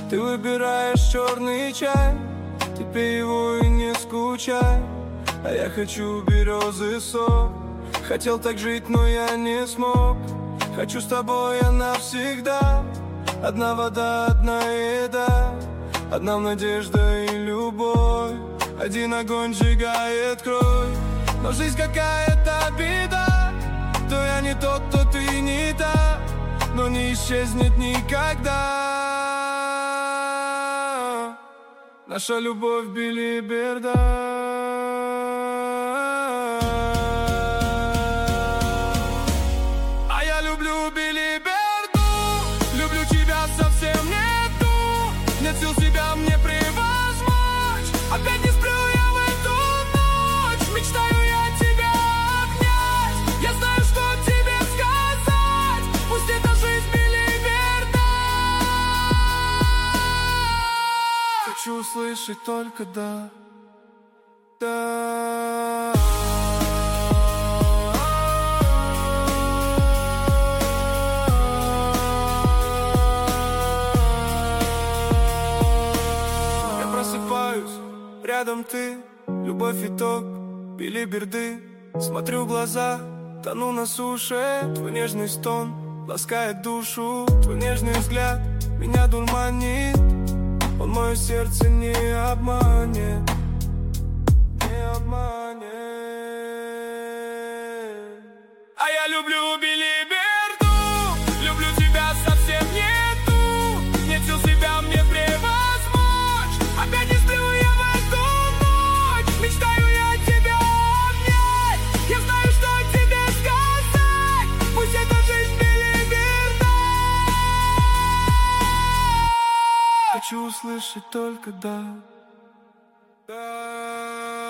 Ты выбираешь черный чай, ты пей его и не скучай. А я хочу березы сок. Хотел так жить, но я не смог. Хочу с тобой я навсегда. Одна вода, одна еда, одна надежда и любовь. Один огонь сжигает кровь. Но жизнь какая-то беда. То я не тот, то ты не та, но не исчезнет никогда наша любовь, билиберда. А я люблю билиберду, люблю тебя совсем нету. Нет сил себя мне превозмочь. Опять не сплю я в эту ночь. Мечтаю я тебя обнять. Я знаю, что тебе сказать. Пусть эта жизнь билиберда. Хочу услышать только да, да. Я просыпаюсь, рядом ты, любовь итог, билиберды. Смотрю в глаза, тону на суше. Твой нежный стон ласкает душу. Твой нежный взгляд меня дурманит. Он мое сердце не обманет, не обманет. А я люблю билиберду, люблю тебя совсем нету. Нет сил себя мне превозмочь. Опять не сплю я в эту ночь. Мечтаю я тебя обнять. Я знаю, что тебе сказать. Пусть эта жизнь билиберда. Хочу услышать только да, да.